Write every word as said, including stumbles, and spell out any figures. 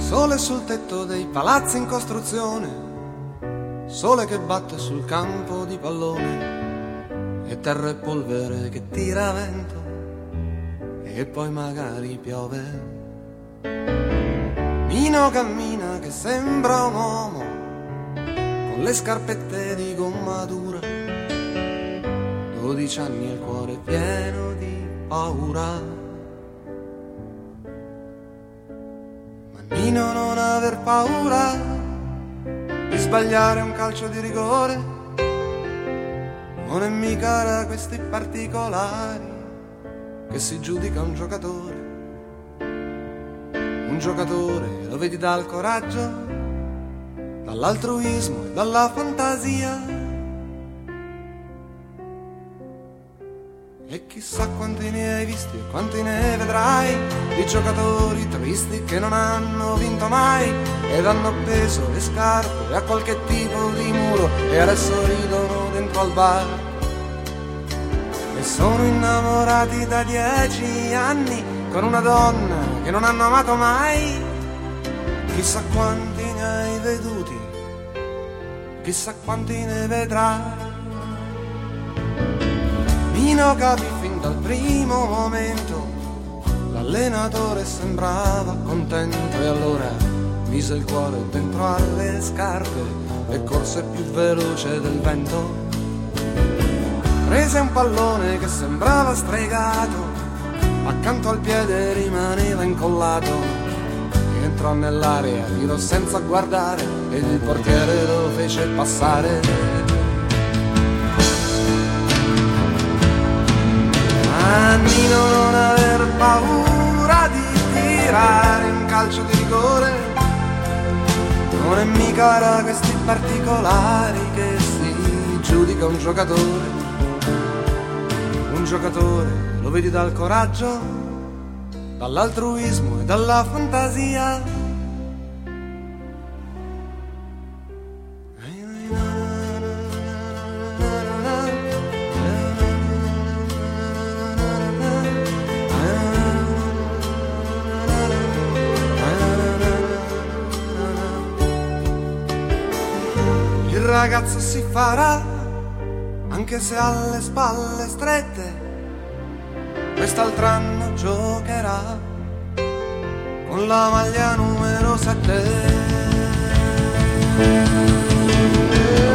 Sole sul tetto dei palazzi in costruzione, sole che batte sul campo di pallone, e terra e polvere che tira vento, e poi magari piove. Nino cammina che sembra un uomo, con le scarpette di gomma dura, dodici anni e il cuore pieno di paura. Nino, non aver paura di sbagliare un calcio di rigore, non è mica da questi particolari che si giudica un giocatore. Un giocatore lo vedi dal coraggio, dall'altruismo e dalla fantasia. E chissà quanti ne hai visti e quanti ne vedrai, di giocatori tristi che non hanno vinto mai ed hanno appeso le scarpe a qualche tipo di muro e adesso ridono dentro al bar. E sono innamorati da dieci anni con una donna che non hanno amato mai. Chissà quanti ne hai veduti, chissà quanti ne vedrai. Nino capì fin dal primo momento, l'allenatore sembrava contento e allora mise il cuore dentro alle scarpe e corse più veloce del vento. Prese un pallone che sembrava stregato, accanto al piede rimaneva incollato, e entrò nell'area, tirò senza guardare ed il portiere lo fece passare. Nino, non aver paura di tirare un calcio di rigore, non è mica da questi particolari che si giudica un giocatore. Un giocatore lo vedi dal coraggio, dall'altruismo e dalla fantasia. Il ragazzo si farà, anche se ha le spalle strette, quest'altro anno giocherà con la maglia numero sette.